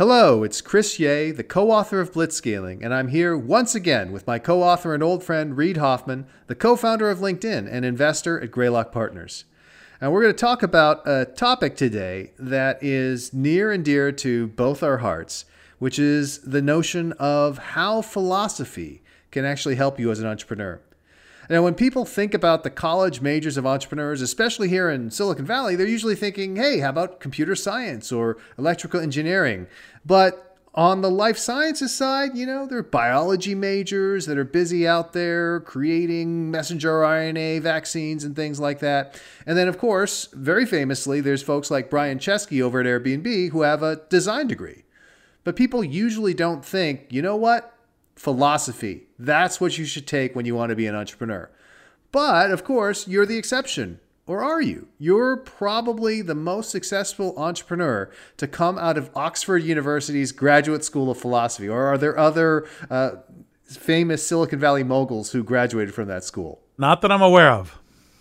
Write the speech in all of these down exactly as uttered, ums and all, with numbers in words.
Hello, it's Chris Ye, the co-author of Blitzscaling, and I'm here once again with my co-author and old friend Reid Hoffman, the co-founder of LinkedIn and investor at Greylock Partners. And we're going to talk about a topic today that is near and dear to both our hearts, which is the notion of how philosophy can actually help you as an entrepreneur. Now, when people think about the college majors of entrepreneurs, especially here in Silicon Valley, they're usually thinking, hey, how about computer science or electrical engineering? But on the life sciences side, you know, there are biology majors that are busy out there creating messenger R N A vaccines and things like that. And then, of course, very famously, there's folks like Brian Chesky over at Airbnb who have a design degree. But people usually don't think, you know what? Philosophy. That's what you should take when you want to be an entrepreneur. But, of course, you're the exception. Or are you? You're probably the most successful entrepreneur to come out of Oxford University's Graduate School of Philosophy. Or are there other uh, famous Silicon Valley moguls who graduated from that school? Not that I'm aware of.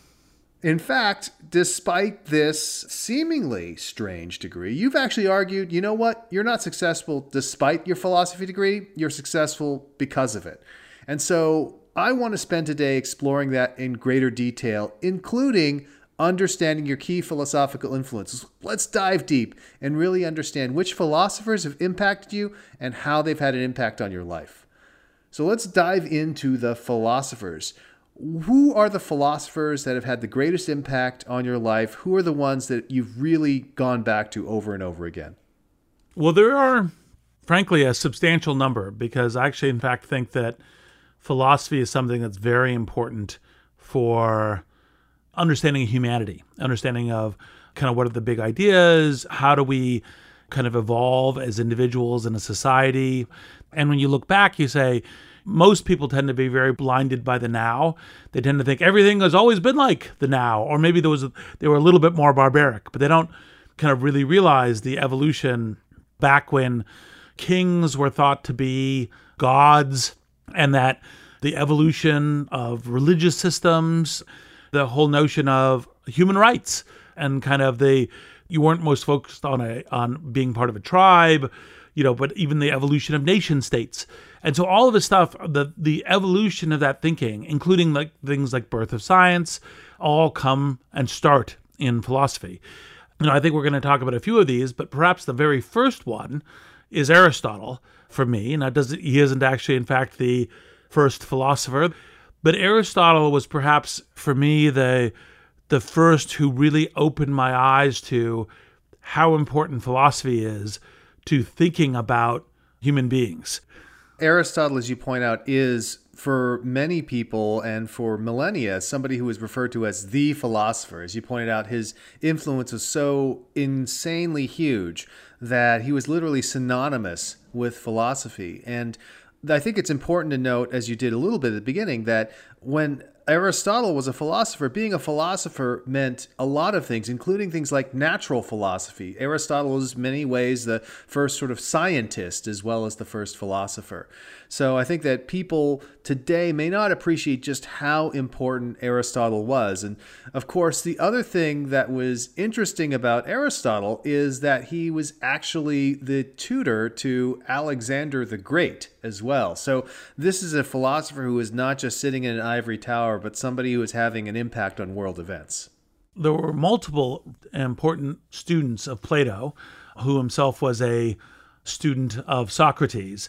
In fact, despite this seemingly strange degree, you've actually argued, you know what? You're not successful despite your philosophy degree. You're successful because of it. And so I want to spend today exploring that in greater detail, including understanding your key philosophical influences. Let's dive deep and really understand which philosophers have impacted you and how they've had an impact on your life. So let's dive into the philosophers. Who are the philosophers that have had the greatest impact on your life? Who are the ones that you've really gone back to over and over again? Well, there are, frankly, a substantial number, because I actually, in fact, think that philosophy is something that's very important for understanding humanity, understanding of kind of what are the big ideas, how do we kind of evolve as individuals in a society. And when you look back, you say, most people tend to be very blinded by the now. They tend to think everything has always been like the now, or maybe there was a, they were a little bit more barbaric, but they don't kind of really realize the evolution back when kings were thought to be gods, and that the evolution of religious systems, the whole notion of human rights, and kind of the you weren't most focused on a on being part of a tribe, you know, but even the evolution of nation states. And so all of this stuff, the the evolution of that thinking, including like things like birth of science, all come and start in philosophy. You know, I think we're going to talk about a few of these, but perhaps the very first one is Aristotle for me. Now, does he isn't actually, in fact, the first philosopher, but Aristotle was perhaps for me the the first who really opened my eyes to how important philosophy is to thinking about human beings. Aristotle, as you point out, is for many people and for millennia somebody who is referred to as the philosopher. As you pointed out, his influence was so insanely huge that he was literally synonymous with philosophy. And I think it's important to note, as you did a little bit at the beginning, that when Aristotle was a philosopher, being a philosopher meant a lot of things, including things like natural philosophy. Aristotle is in many ways the first sort of scientist as well as the first philosopher. So I think that people today may not appreciate just how important Aristotle was. And of course, the other thing that was interesting about Aristotle is that he was actually the tutor to Alexander the Great as well. So this is a philosopher who is not just sitting in an ivory tower, but somebody who is having an impact on world events. There were multiple important students of Plato, who himself was a student of Socrates.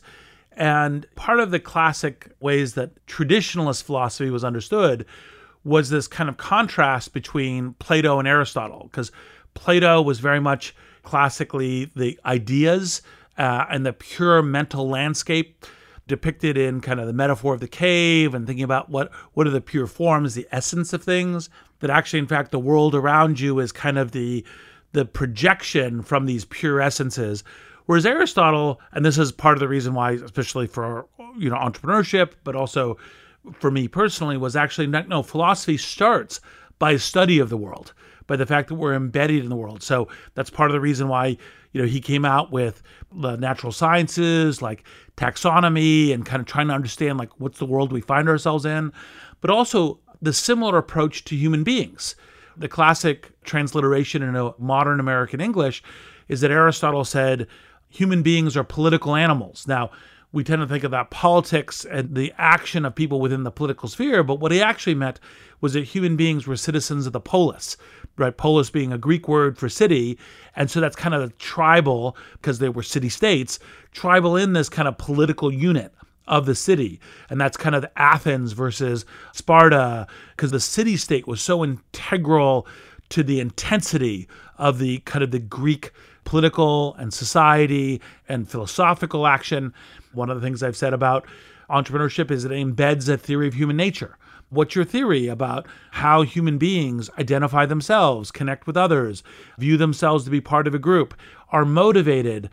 And part of the classic ways that traditionalist philosophy was understood was this kind of contrast between Plato and Aristotle, because Plato was very much classically the ideas uh, and the pure mental landscape depicted in kind of the metaphor of the cave and thinking about what, what are the pure forms, the essence of things, that actually, in fact, the world around you is kind of the, the projection from these pure essences. Whereas Aristotle, and this is part of the reason why, especially for, you know, entrepreneurship, but also for me personally, was actually not, no, philosophy starts by a study of the world, by the fact that we're embedded in the world. So that's part of the reason why, you know, he came out with the natural sciences, like taxonomy, and kind of trying to understand, like, what's the world we find ourselves in, but also the similar approach to human beings. The classic transliteration into modern American English is that Aristotle said, human beings are political animals. Now, we tend to think about politics and the action of people within the political sphere, but what he actually meant was that human beings were citizens of the polis, right? Polis being a Greek word for city. And so that's kind of the tribal, because they were city-states, tribal in this kind of political unit of the city. And that's kind of Athens versus Sparta, because the city-state was so integral to the intensity of the kind of the Greek political and society and philosophical action. One of the things I've said about entrepreneurship is it embeds a theory of human nature. What's your theory about how human beings identify themselves, connect with others, view themselves to be part of a group, are motivated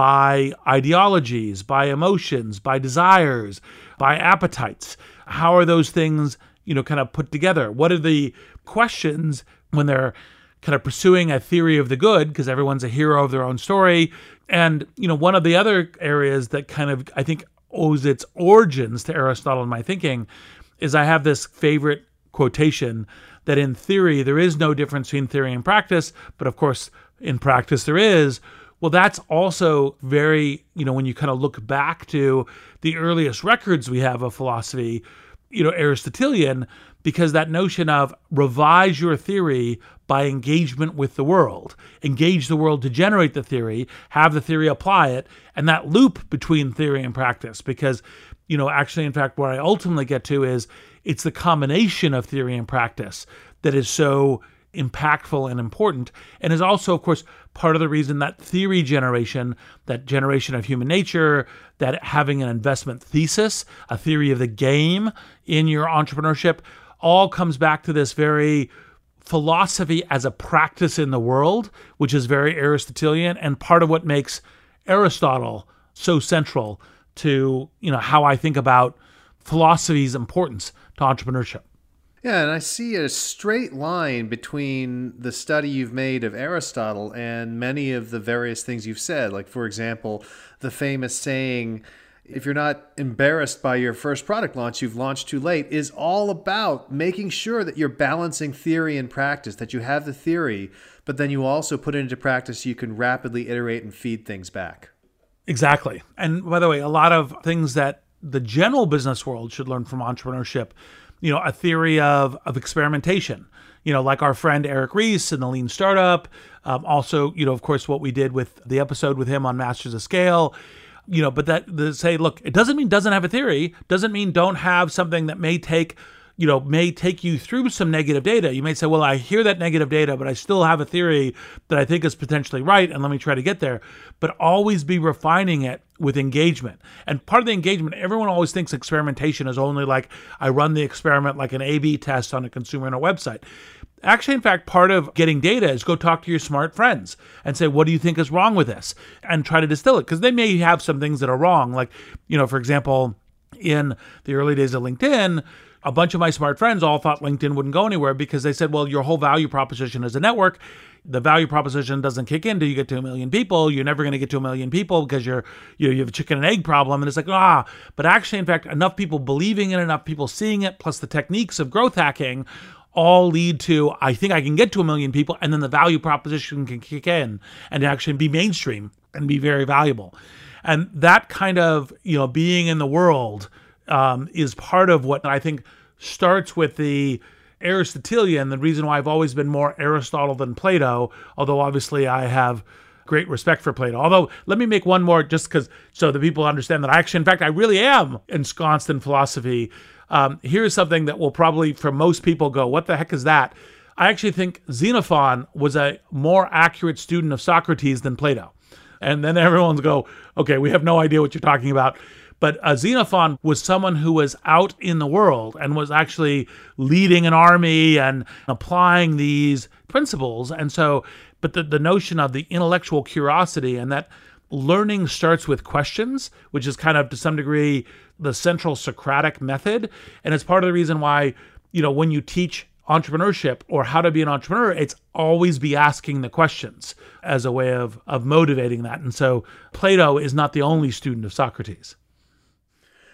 by ideologies, by emotions, by desires, by appetites? How are those things, you know, kind of put together? What are the questions when they're kind of pursuing a theory of the good, because everyone's a hero of their own story? And, you know, one of the other areas that kind of, I think, owes its origins to Aristotle in my thinking is I have this favorite quotation that in theory, there is no difference between theory and practice, but of course, in practice there is. Well, that's also very, you know, when you kind of look back to the earliest records we have of philosophy, you know, Aristotelian, because that notion of revise your theory by engagement with the world, engage the world to generate the theory, have the theory apply it, and that loop between theory and practice. Because, you know, actually, in fact, where I ultimately get to is it's the combination of theory and practice that is so impactful and important, and is also, of course, part of the reason that theory generation, that generation of human nature, that having an investment thesis, a theory of the game in your entrepreneurship, all comes back to this very philosophy as a practice in the world, which is very Aristotelian, and part of what makes Aristotle so central to, you know, how I think about philosophy's importance to entrepreneurship. Yeah, and I see a straight line between the study you've made of Aristotle and many of the various things you've said. Like, for example, the famous saying, if you're not embarrassed by your first product launch, you've launched too late, is all about making sure that you're balancing theory and practice, that you have the theory, but then you also put it into practice so you can rapidly iterate and feed things back. Exactly. And by the way, a lot of things that the general business world should learn from entrepreneurship, you know, a theory of, of experimentation, you know, like our friend Eric Ries in the Lean Startup. Um, also, you know, of course, what we did with the episode with him on Masters of Scale, you know, but that the say, look, it doesn't mean doesn't have a theory, doesn't mean don't have something that may take, you know, may take you through some negative data. You may say, well, I hear that negative data, but I still have a theory that I think is potentially right, and let me try to get there. But always be refining it with engagement. And part of the engagement, everyone always thinks experimentation is only like, I run the experiment like an A B test on a consumer on a website. Actually, in fact, part of getting data is go talk to your smart friends and say, what do you think is wrong with this? And try to distill it, because they may have some things that are wrong. Like, you know, for example, in the early days of LinkedIn, a bunch of my smart friends all thought LinkedIn wouldn't go anywhere because they said, well, your whole value proposition is a network. The value proposition doesn't kick in until you get to a million people. You're never going to get to a million people because you're, you know, you have a chicken and egg problem. And it's like, ah, but actually, in fact, enough people believing it, enough people seeing it, plus the techniques of growth hacking all lead to, I think I can get to a million people, and then the value proposition can kick in and actually be mainstream and be very valuable. And that kind of, you know, being in the world um, is part of what I think starts with the Aristotelian, the reason why I've always been more Aristotle than Plato, although obviously I have great respect for Plato. Although, let me make one more just because, so that people understand that I actually, in fact, I really am ensconced in philosophy. Um, here's something that will probably, for most people, go, what the heck is that? I actually think Xenophon was a more accurate student of Socrates than Plato. And then everyone's go, okay, we have no idea what you're talking about. But uh, Xenophon was someone who was out in the world and was actually leading an army and applying these principles. And so, but the, the notion of the intellectual curiosity and that learning starts with questions, which is kind of to some degree the central Socratic method. And it's part of the reason why, you know, when you teach entrepreneurship or how to be an entrepreneur, it's always be asking the questions as a way of, of motivating that. And so Plato is not the only student of Socrates.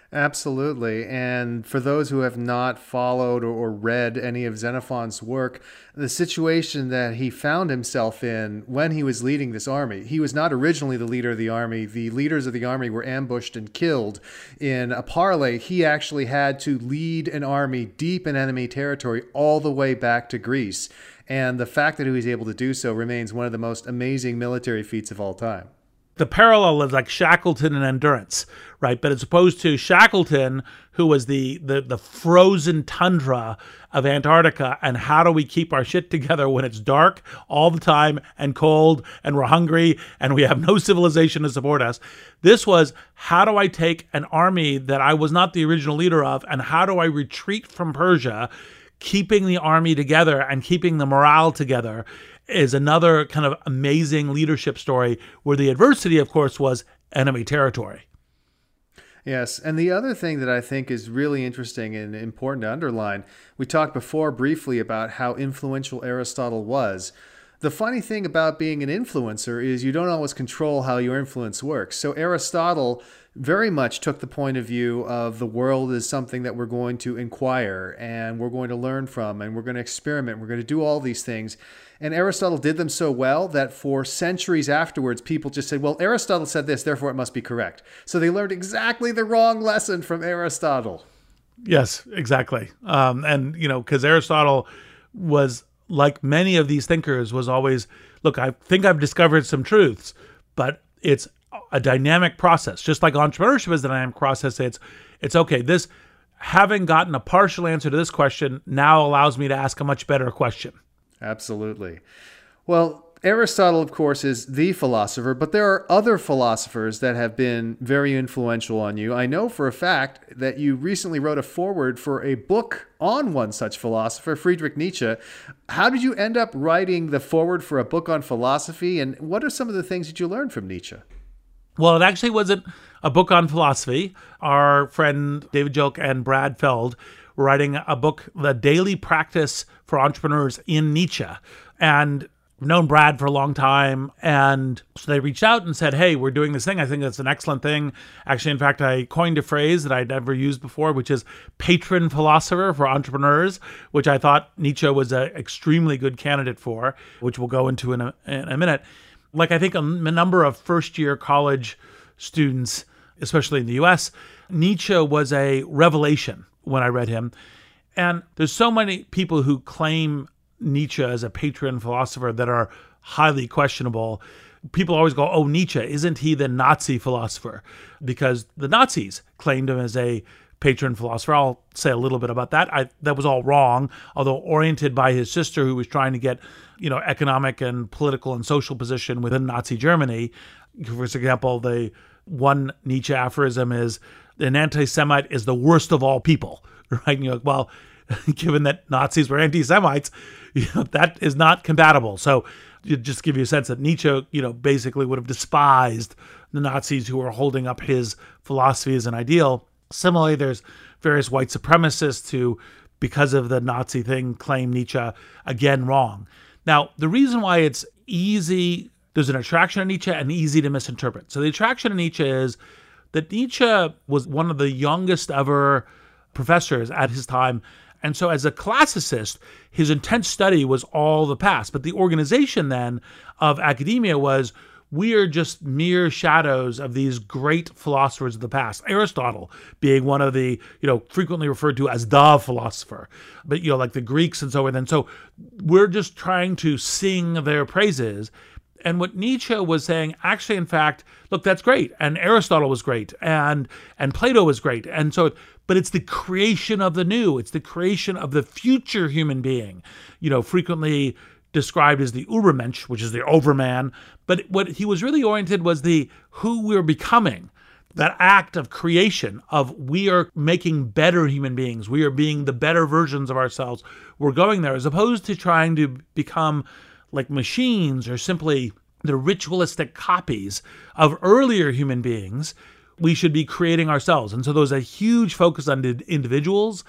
Absolutely. And for those who have not followed or, or read any of Xenophon's work, the situation that he found himself in when he was leading this army, he was not originally the leader of the army. The leaders of the army were ambushed and killed in a parley. He actually had to lead an army deep in enemy territory all the way back to Greece. And the fact that he was able to do so remains one of the most amazing military feats of all time. The parallel is like Shackleton and Endurance, right? But as opposed to Shackleton, who was the, the the frozen tundra of Antarctica, and how do we keep our shit together when it's dark all the time and cold and we're hungry and we have no civilization to support us? This was, how do I take an army that I was not the original leader of, and how do I retreat from Persia, keeping the army together and keeping the morale together? Is another kind of amazing leadership story where the adversity, of course, was enemy territory. Yes, and the other thing that I think is really interesting and important to underline, we talked before briefly about how influential Aristotle was. The funny thing about being an influencer is you don't always control how your influence works. So Aristotle very much took the point of view of the world as something that we're going to inquire and we're going to learn from and we're going to experiment. We're going to do all these things. And Aristotle did them so well that for centuries afterwards, people just said, well, Aristotle said this, therefore it must be correct. So they learned exactly the wrong lesson from Aristotle. Yes, exactly. Um, and, you know, because Aristotle was, like many of these thinkers, was always, look, I think I've discovered some truths, but it's a dynamic process. Just like entrepreneurship is a dynamic process, it's, it's okay, this, having gotten a partial answer to this question now allows me to ask a much better question. Absolutely. Well, Aristotle, of course, is the philosopher, but there are other philosophers that have been very influential on you. I know for a fact that you recently wrote a foreword for a book on one such philosopher, Friedrich Nietzsche. How did you end up writing the foreword for a book on philosophy, and what are some of the things that you learned from Nietzsche? Well, it actually wasn't a book on philosophy. Our friend David Jilk and Brad Feld were writing a book, The Daily Practice for Entrepreneurs in Nietzsche. And I've known Brad for a long time. And so they reached out and said, hey, we're doing this thing. I think that's an excellent thing. Actually, in fact, I coined a phrase that I'd never used before, which is patron philosopher for entrepreneurs, which I thought Nietzsche was an extremely good candidate for, which we'll go into in a, in a minute. Like, I think a, a number of first-year college students, especially in the U S, Nietzsche was a revelation when I read him. And there's so many people who claim Nietzsche as a patron philosopher that are highly questionable. People always go, oh, Nietzsche, isn't he the Nazi philosopher? Because the Nazis claimed him as a patron philosopher. I'll say a little bit about that. I, that was all wrong, although oriented by his sister, who was trying to get, you know, economic and political and social position within Nazi Germany. For example, the one Nietzsche aphorism is, an anti-Semite is the worst of all people, right? And you're like, well, given that Nazis were anti-Semites, you know, that is not compatible. So to just give you a sense that Nietzsche, you know, basically would have despised the Nazis who were holding up his philosophy as an ideal. Similarly, there's various white supremacists who, because of the Nazi thing, claim Nietzsche, again, wrong. Now, the reason why it's easy, there's an attraction to Nietzsche and easy to misinterpret. So the attraction to Nietzsche is that Nietzsche was one of the youngest ever professors at his time. And so as a classicist, his intense study was all the past. But the organization then of academia was, we are just mere shadows of these great philosophers of the past. Aristotle being one of the, you know, frequently referred to as the philosopher, but, you know, like the Greeks and so on. And so we're just trying to sing their praises. And what Nietzsche was saying, actually, in fact, look, that's great. And Aristotle was great. And and Plato was great. And so, but it's the creation of the new. It's the creation of the future human being, you know, frequently described as the Übermensch, which is the overman. But what he was really oriented was the who we're becoming, that act of creation of we are making better human beings. We are being the better versions of ourselves. We're going there, as opposed to trying to become like machines or simply the ritualistic copies of earlier human beings. We should be creating ourselves. And so there was a huge focus on individuals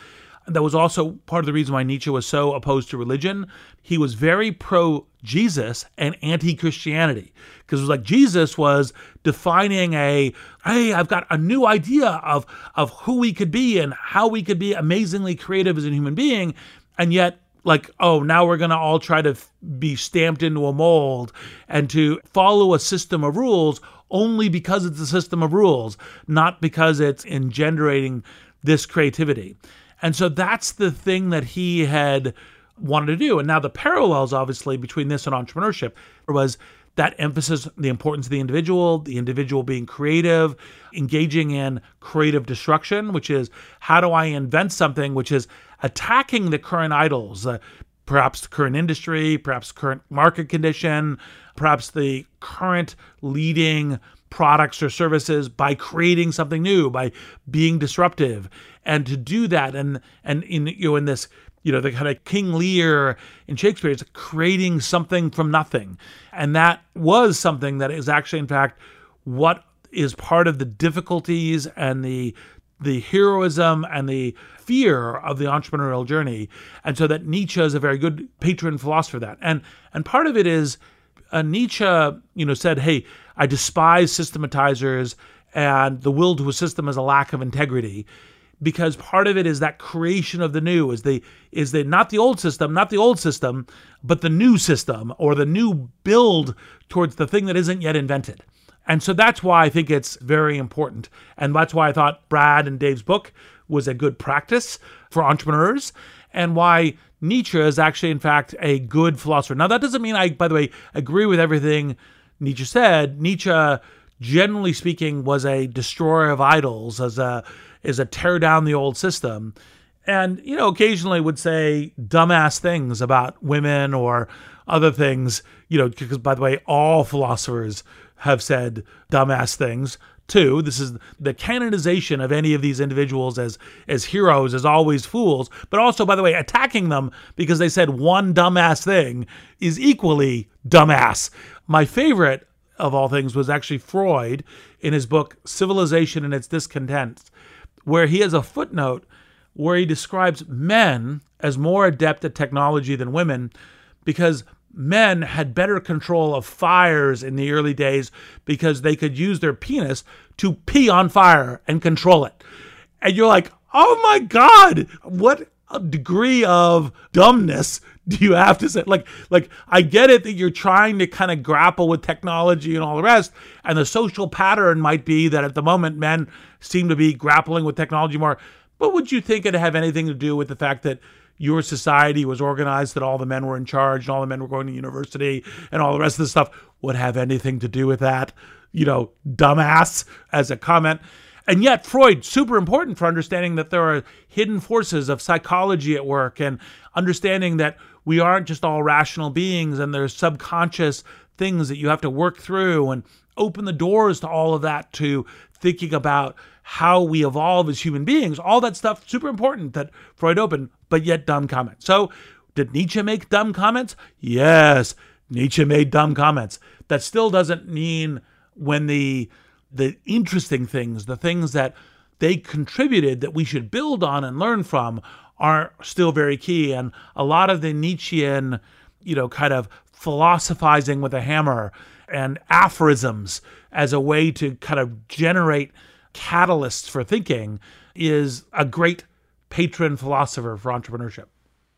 That was also part of the reason why Nietzsche was so opposed to religion. He was very pro-Jesus and anti-Christianity, because it was like Jesus was defining a, hey, I've got a new idea of, of who we could be and how we could be amazingly creative as a human being, and yet like, oh, now we're going to all try to f- be stamped into a mold and to follow a system of rules only because it's a system of rules, not because it's engendering this creativity. And so that's the thing that he had wanted to do. And now the parallels, obviously, between this and entrepreneurship was that emphasis, the importance of the individual, the individual being creative, engaging in creative destruction, which is how do I invent something which is attacking the current idols, uh, perhaps the current industry, perhaps current market condition, perhaps the current leading products or services, by creating something new, by being disruptive. And to do that, and and in you know in this, you know, the kind of King Lear in Shakespeare, it's creating something from nothing. And that was something that is actually, in fact, what is part of the difficulties and the the heroism and the fear of the entrepreneurial journey. And so that Nietzsche is a very good patron philosopher of that. And and part of it is uh, Nietzsche, you know, said, hey, I despise systematizers, and the will to a system is a lack of integrity. Because part of it is that creation of the new, is the is the not the old system, not the old system, but the new system, or the new build towards the thing that isn't yet invented. And so that's why I think it's very important. And that's why I thought Brad and Dave's book was a good practice for entrepreneurs, and why Nietzsche is actually, in fact, a good philosopher. Now, that doesn't mean I, by the way, agree with everything Nietzsche said. Nietzsche, generally speaking, was a destroyer of idols, as a is a tear down the old system. And, you know, occasionally would say dumbass things about women or other things, you know, because, by the way, all philosophers have said dumbass things too. This is the canonization of any of these individuals as, as heroes, as always fools, but also, by the way, attacking them because they said one dumbass thing is equally dumbass. My favorite of all things was actually Freud in his book, Civilization and Its Discontents, where he has a footnote where he describes men as more adept at technology than women, because men had better control of fires in the early days because they could use their penis to pee on fire and control it. And you're like, oh my God, what a degree of dumbness do you have to say? Like, like I get it that you're trying to kind of grapple with technology and all the rest, and the social pattern might be that at the moment men seem to be grappling with technology more. But would you think it'd have anything to do with the fact that your society was organized, that all the men were in charge and all the men were going to university and all the rest of the stuff would have anything to do with that? You know, dumbass, as a comment. And yet Freud, super important for understanding that there are hidden forces of psychology at work, and understanding that we aren't just all rational beings, and there's subconscious things that you have to work through, and open the doors to all of that, to thinking about how we evolve as human beings. All that stuff, super important that Freud opened, but yet dumb comments. So did Nietzsche make dumb comments? Yes, Nietzsche made dumb comments. That still doesn't mean when the the interesting things, the things that they contributed that we should build on and learn from, are still very key. And a lot of the Nietzschean, you know, kind of philosophizing with a hammer and aphorisms as a way to kind of generate catalysts for thinking is a great patron philosopher for entrepreneurship.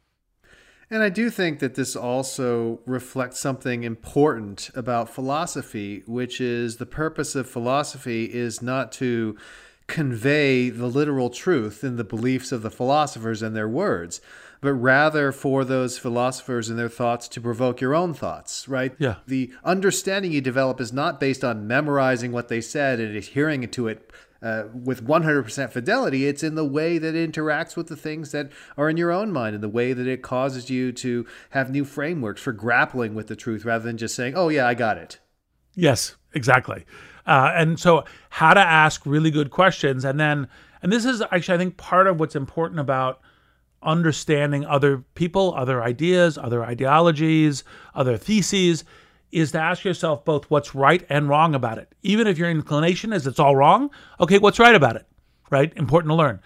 And I do think that this also reflects something important about philosophy, which is the purpose of philosophy is not to convey the literal truth in the beliefs of the philosophers and their words, but rather for those philosophers and their thoughts to provoke your own thoughts, right? Yeah. The understanding you develop is not based on memorizing what they said and adhering to it Uh, with one hundred percent fidelity. It's in the way that it interacts with the things that are in your own mind, and the way that it causes you to have new frameworks for grappling with the truth rather than just saying, oh yeah, I got it. Yes, exactly. Uh, and so how to ask really good questions. And then, and this is actually, I think, part of what's important about understanding other people, other ideas, other ideologies, other theses, is to ask yourself both what's right and wrong about it. Even if your inclination is it's all wrong, okay, what's right about it, right? Important to learn.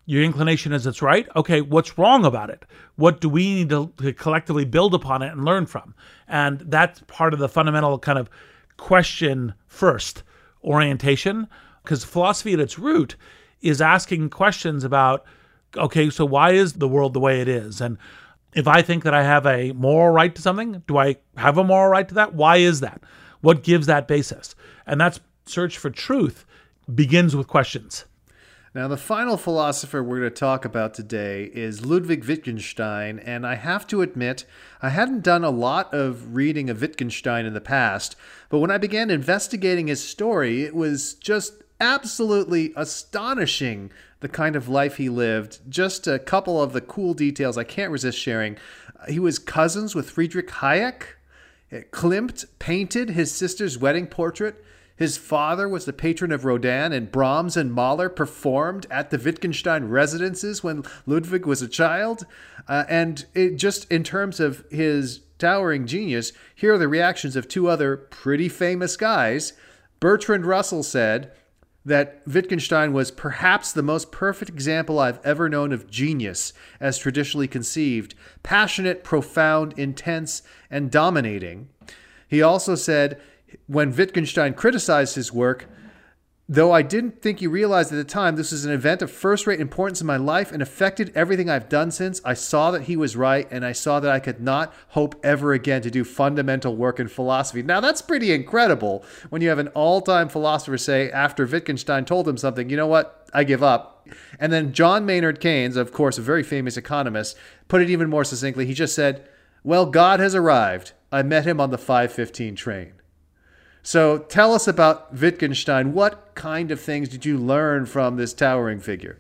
Your inclination is it's right. Okay, what's wrong about it? What do we need to, to collectively build upon it and learn from? And that's part of the fundamental kind of question first orientation, because philosophy at its root is asking questions about, okay, so why is the world the way it is? And if I think that I have a moral right to something, do I have a moral right to that? Why is that? What gives that basis? And that's search for truth begins with questions. Now, the final philosopher we're going to talk about today is Ludwig Wittgenstein, and I have to admit, I hadn't done a lot of reading of Wittgenstein in the past, but when I began investigating his story, it was just absolutely astonishing the kind of life he lived. Just a couple of the cool details I can't resist sharing. He was cousins with Friedrich Hayek. Klimt painted his sister's wedding portrait. His father was the patron of Rodin, and Brahms and Mahler performed at the Wittgenstein residences when Ludwig was a child. Uh, and it just in terms of his towering genius, here are the reactions of two other pretty famous guys. Bertrand Russell said that Wittgenstein was perhaps the most perfect example I've ever known of genius as traditionally conceived, passionate, profound, intense, and dominating. He also said, when Wittgenstein criticized his work, though I didn't think he realized at the time this was an event of first-rate importance in my life and affected everything I've done since, I saw that he was right, and I saw that I could not hope ever again to do fundamental work in philosophy. Now, that's pretty incredible when you have an all-time philosopher say, after Wittgenstein told him something, you know what, I give up. And then John Maynard Keynes, of course, a very famous economist, put it even more succinctly. He just said, well, God has arrived. I met him on the five fifteen train. So tell us about Wittgenstein. What kind of things did you learn from this towering figure?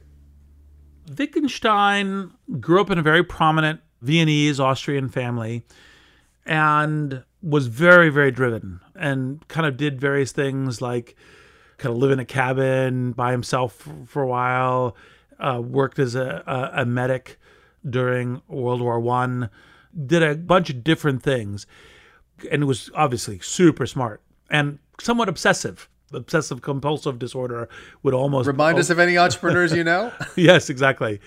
Wittgenstein grew up in a very prominent Viennese Austrian family and was very, very driven and kind of did various things like kind of live in a cabin by himself for a while, uh, worked as a, a, a medic during World War One, did a bunch of different things, and was obviously super smart. And somewhat obsessive. Obsessive compulsive disorder would almost... Remind us of any entrepreneurs you know? Yes, exactly.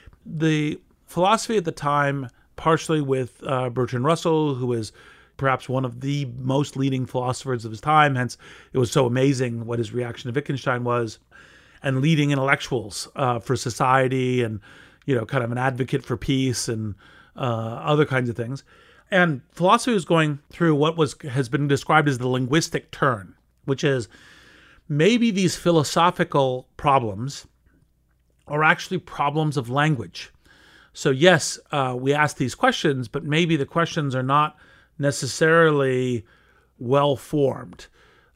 The philosophy at the time, partially with uh, Bertrand Russell, who was perhaps one of the most leading philosophers of his time, hence it was so amazing what his reaction to Wittgenstein was, and leading intellectuals uh, for society and, you know, kind of an advocate for peace and uh, other kinds of things. And philosophy was going through what was has been described as the linguistic turn, which is maybe these philosophical problems are actually problems of language. So yes, uh, we ask these questions, but maybe the questions are not necessarily well-formed,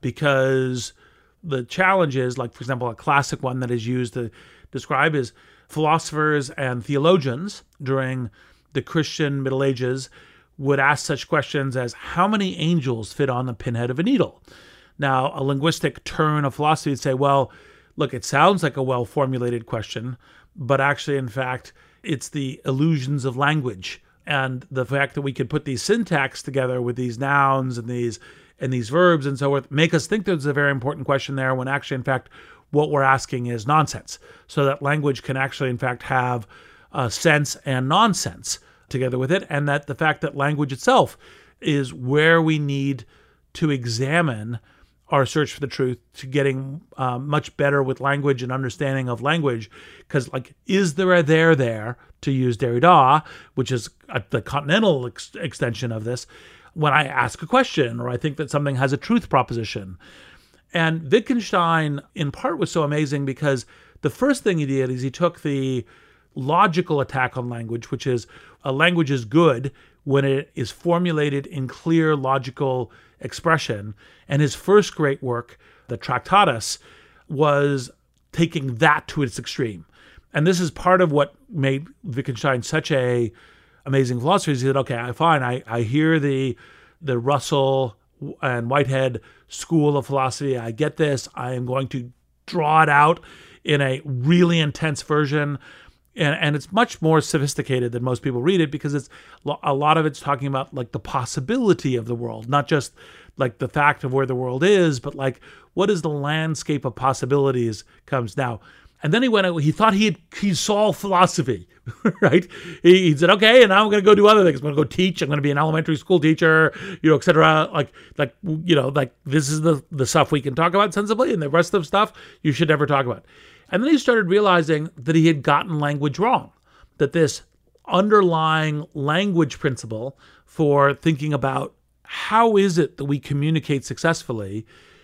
because the challenge is, like, for example, a classic one that is used to describe is philosophers and theologians during the Christian Middle Ages would ask such questions as, how many angels fit on the pinhead of a needle? Now, a linguistic turn of philosophy would say, well, look, it sounds like a well-formulated question, but actually, in fact, it's the illusions of language and the fact that we could put these syntax together with these nouns and these and these verbs and so forth, make us think there's a very important question there, when actually, in fact, what we're asking is nonsense. So that language can actually, in fact, have uh, sense and nonsense together with it, and that the fact that language itself is where we need to examine our search for the truth, to getting uh, much better with language and understanding of language. Because, like, is there a there there, to use Derrida, which is a, the continental ex- extension of this, when I ask a question or I think that something has a truth proposition? And Wittgenstein, in part, was so amazing because the first thing he did is he took the logical attack on language, which is a language is good when it is formulated in clear logical expression. And his first great work, the Tractatus, was taking that to its extreme. And this is part of what made Wittgenstein such a amazing philosopher. He said, okay, fine, I, I hear the the Russell and Whitehead school of philosophy. I get this. I am going to draw it out in a really intense version. And, and it's much more sophisticated than most people read it, because it's a lot of it's talking about, like, the possibility of the world, not just like the fact of where the world is, but like what is the landscape of possibilities comes. Now, And then he went out, he thought he had, he solved philosophy, right? He, he said, okay, and now I'm going to go do other things. I'm going to go teach. I'm going to be an elementary school teacher, you know, et cetera. Like, like, you know, like this is the, the stuff we can talk about sensibly, and the rest of the stuff you should never talk about. And then he started realizing that he had gotten language wrong, that this underlying language principle for thinking about how is it that we communicate successfully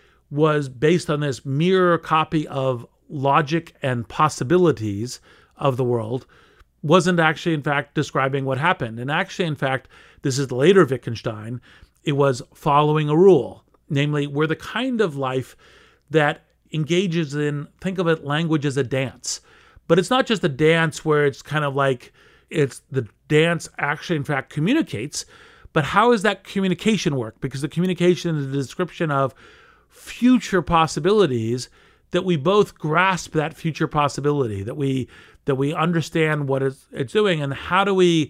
was based on this mirror copy of logic and possibilities of the world, wasn't actually, in fact, describing what happened. And actually, in fact, this is later Wittgenstein, it was following a rule. Namely, we're the kind of life that engages in, think of it, language as a dance. But it's not just a dance where it's kind of like, it's the dance actually, in fact, communicates. But how does that communication work? Because the communication is a description of future possibilities, that we both grasp that future possibility, that we that we understand what it's, it's doing, and how do we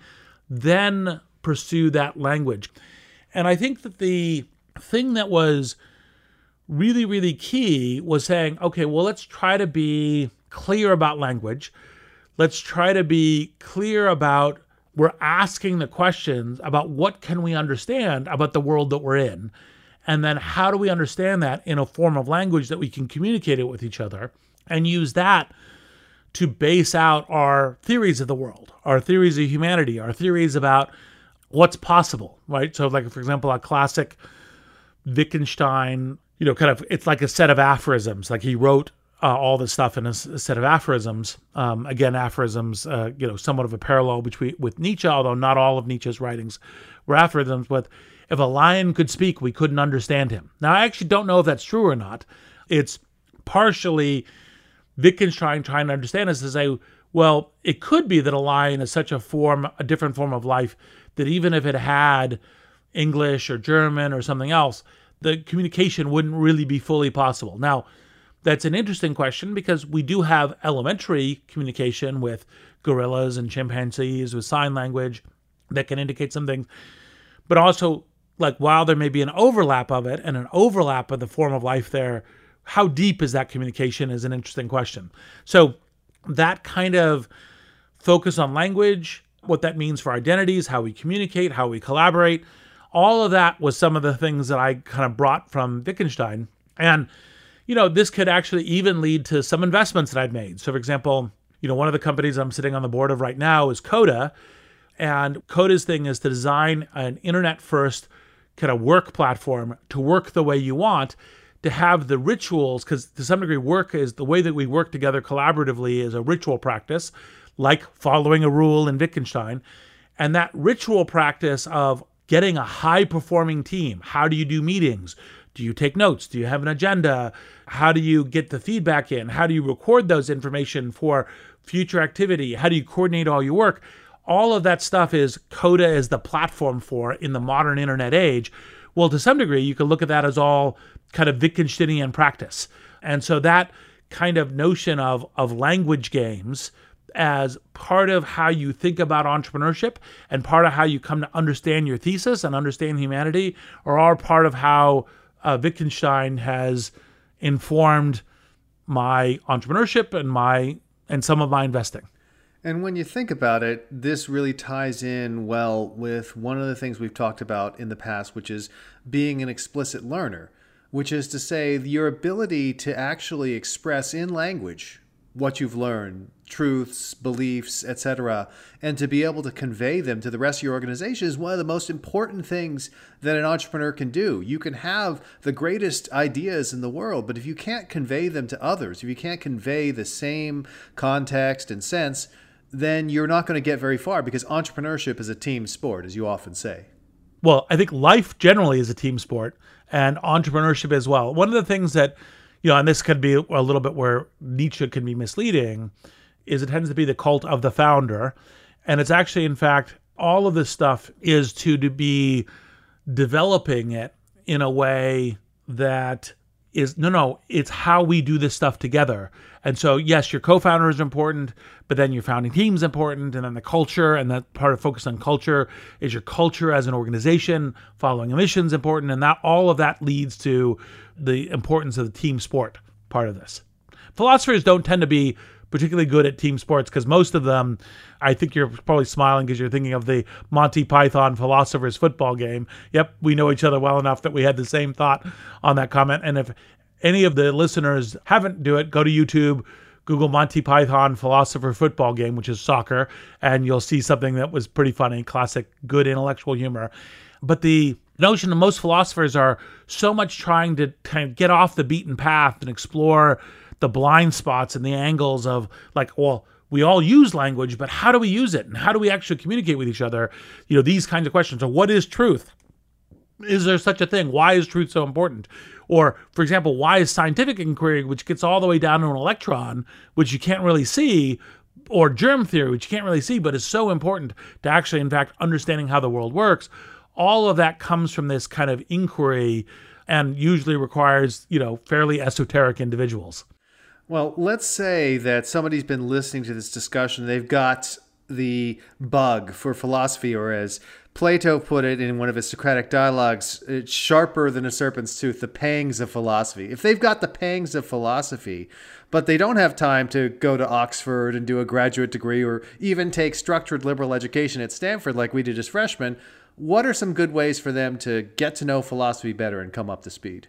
then pursue that language. And I think that the thing that was really, really key was saying, okay, well, let's try to be clear about language. Let's try to be clear about, we're asking the questions about what can we understand about the world that we're in. And then how do we understand that in a form of language that we can communicate it with each other and use that to base out our theories of the world, our theories of humanity, our theories about what's possible, right? So like, for example, a classic Wittgenstein, you know, kind of, it's like a set of aphorisms. Like he wrote uh, all this stuff in a, a set of aphorisms. Um, again, aphorisms, uh, you know, somewhat of a parallel between with Nietzsche, although not all of Nietzsche's writings were aphorisms. With if a lion could speak, we couldn't understand him. Now, I actually don't know if that's true or not. It's partially Wittgenstein trying to understand us to say, well, it could be that a lion is such a form, a different form of life, that even if it had English or German or something else, the communication wouldn't really be fully possible. Now, that's an interesting question because we do have elementary communication with gorillas and chimpanzees with sign language that can indicate some things. But also, like, while there may be an overlap of it and an overlap of the form of life there, how deep is that communication is an interesting question. So that kind of focus on language, what that means for identities, how we communicate, how we collaborate, all of that was some of the things that I kind of brought from Wittgenstein. And, you know, this could actually even lead to some investments that I've made. So, for example, you know, one of the companies I'm sitting on the board of right now is Coda. And Coda's thing is to design an internet-first kind of work platform to work the way you want, to have the rituals, because to some degree work is the way that we work together collaboratively is a ritual practice, like following a rule in Wittgenstein. And that ritual practice of getting a high-performing team, how do you do meetings? Do you take notes? Do you have an agenda? How do you get the feedback in? How do you record those information for future activity? How do you coordinate all your work? All of that stuff is Coda is the platform for in the modern internet age. Well, to some degree, you can look at that as all kind of Wittgensteinian practice. And so that kind of notion of, of language games as part of how you think about entrepreneurship and part of how you come to understand your thesis and understand humanity are all part of how uh, Wittgenstein has informed my entrepreneurship and my and some of my investing. And when you think about it, this really ties in well with one of the things we've talked about in the past, which is being an explicit learner, which is to say your ability to actually express in language what you've learned, truths, beliefs, et cetera, and to be able to convey them to the rest of your organization is one of the most important things that an entrepreneur can do. You can have the greatest ideas in the world, but if you can't convey them to others, if you can't convey the same context and sense, then you're not going to get very far, because entrepreneurship is a team sport, as you often say. Well, I think life generally is a team sport, and entrepreneurship as well. One of the things that, you know, and this could be a little bit where Nietzsche can be misleading, is it tends to be the cult of the founder. And it's actually, in fact, all of this stuff is to, to be developing it in a way that is, no, no, it's how we do this stuff together. And so, yes, your co-founder is important, but then your founding team is important, and then the culture, and that part of focus on culture is your culture as an organization, following a mission is important, and that all of that leads to the importance of the team sport part of this. philosophers don't tend to be particularly good at team sports because most of them, I think you're probably smiling because you're thinking of the Monty Python Philosophers football game. Yep, we know each other well enough that we had the same thought on that comment. And if any of the listeners haven't do it, go to YouTube, Google Monty Python Philosopher football game, which is soccer, and you'll see something that was pretty funny, classic, good intellectual humor. But the notion that most philosophers are so much trying to kind of get off the beaten path and explore the blind spots and the angles of like, well, we all use language, but how do we use it? And how do we actually communicate with each other? You know, these kinds of questions. So what is truth? Is there such a thing? Why is truth so important? Or, for example, why is scientific inquiry, which gets all the way down to an electron, which you can't really see, or germ theory, which you can't really see, but is so important to actually, in fact, understanding how the world works? All of that comes from this kind of inquiry and usually requires, you know, fairly esoteric individuals. Well, let's say that somebody's been listening to this discussion. They've got the bug for philosophy, or as Plato put it in one of his Socratic dialogues, it's sharper than a serpent's tooth, the pangs of philosophy. If they've got the pangs of philosophy, but they don't have time to go to Oxford and do a graduate degree or even take structured liberal education at Stanford like we did as freshmen, what are some good ways for them to get to know philosophy better and come up to speed?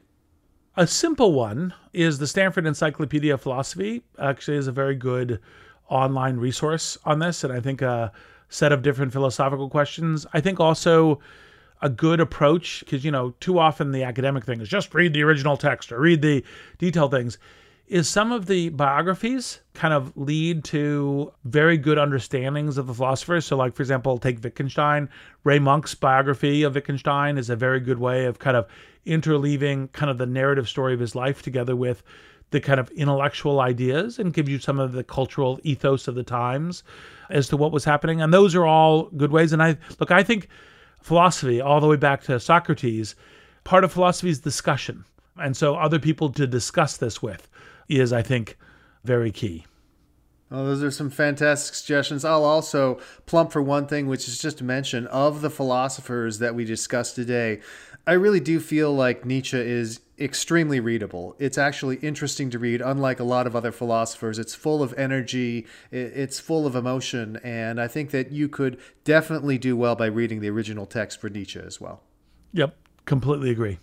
A simple one is the Stanford Encyclopedia of Philosophy. Actually is a very good online resource on this, and I think a set of different philosophical questions. I think also a good approach, because, you know, too often the academic thing is just read the original text or read the detailed things, is some of the biographies kind of lead to very good understandings of the philosophers. So like, for example, take Wittgenstein. Ray Monk's biography of Wittgenstein is a very good way of kind of interleaving kind of the narrative story of his life together with the kind of intellectual ideas and give you some of the cultural ethos of the times as to what was happening. And those are all good ways. And I look, I think philosophy, all the way back to Socrates, part of philosophy is discussion. And so other people to discuss this with is, I think, very key. Well, those are some fantastic suggestions. I'll also plump for one thing, which is just to mention, of the philosophers that we discussed today, I really do feel like Nietzsche is extremely readable. It's actually interesting to read, unlike a lot of other philosophers. It's full of energy, it's full of emotion, and I think that you could definitely do well by reading the original text for Nietzsche as well. Yep, completely agree.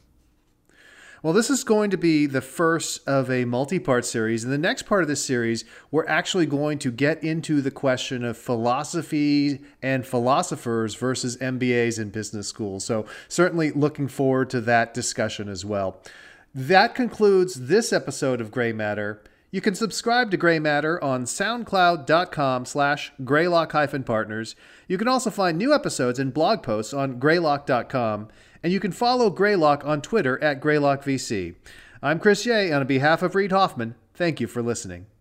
Well, this is going to be the first of a multi-part series. In the next part of this series, we're actually going to get into the question of philosophy and philosophers versus M B As in business schools. So certainly looking forward to that discussion as well. That concludes this episode of Gray Matter. You can subscribe to Gray Matter on soundcloud.com slash greylock hyphen partners. You can also find new episodes and blog posts on greylock dot com. And you can follow Greylock on Twitter at GreylockVC. I'm Chris Ye, and on behalf of Reid Hoffman, thank you for listening.